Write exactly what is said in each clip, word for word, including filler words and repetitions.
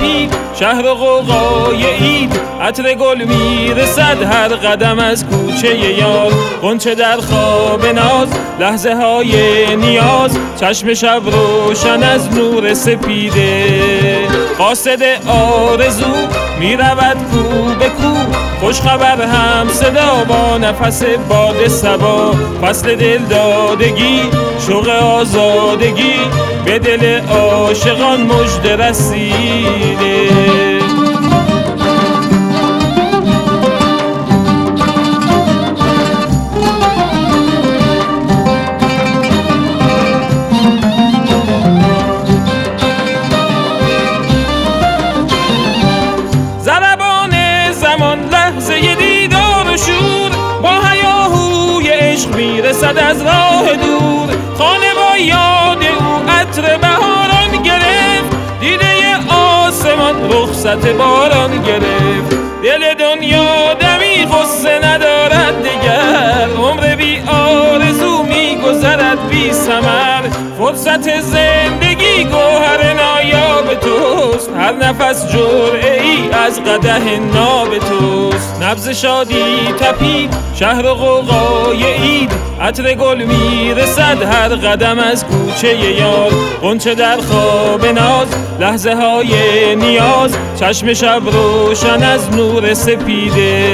تپید شهر غوغای عید، عطر گل میرسد هر قدم از کوچه یار. غنچه در خواب ناز، لحظه های نیاز، چشم شب روشن از نور سپیده. قاصد آرزو میرود کو به کو، خوش خبر هم صدا با نفس باد صبا. فصل دل دادگی، شوق آزادگی، به دل عاشقان مژده رسیده. ضربان زمان لحظه دیدار و شور، با هیاهوی عشق میرسد از راه دور. خانه با یاد او عطر بهاران گرفت، دیده آسمان رخصت باران گرفت. دل دنیا دمی غصه ندارد دگر، عمر بی آرزو میگذرد بی ثمر. فرصت زندگی گوهر نایاب توست، هر نفس جرعه ای از قدح ناب توست. نبض شادی تپید شهر غوغای عید، عطر گل میرسد هر قدم از کوچه یار. غنچه در خواب ناز، لحظه های نیاز، چشم شب روشن از نور سپیده.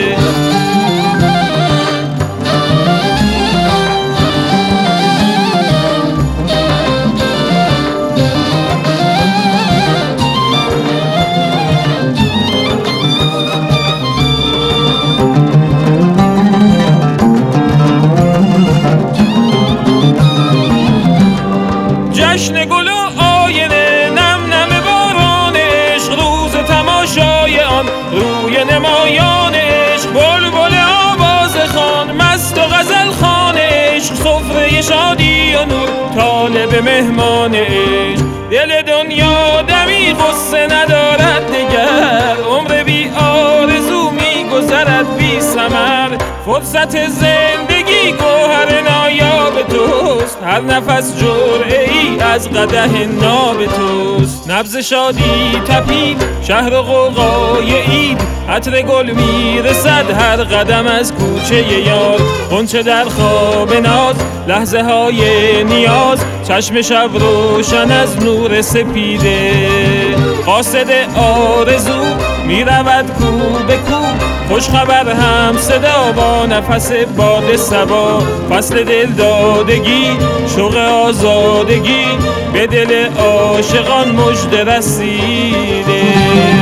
جشن گل و آینه، نم نم باران عشق، روز تماشای آن روی نمایان عشق. بلبل آواز خوان، مست و غزل خوان عشق، سفره شادی و نور طالب مهمان عشق. دل دنیا دمی غصه ندارد دگر، عمر بی آرزو میگذرد بی ثمر. فرصت زندگی گوهر نایاب توست، هر نفس جرعه ای از قدح ناب توست. نبض شادی تپید شهر غوغای عید، عطر گل میرسد هر قدم از کوچه یار. غنچه در خواب ناز، لحظه های نیاز، چشم شب روشن از نور سپیده. قاصد آرزو میرود کو به کو، خوش خبر هم صدا با نفس باد صبا. فصل دل دادگی، شوق آزادگی، به دل عاشقان مژده رسیده.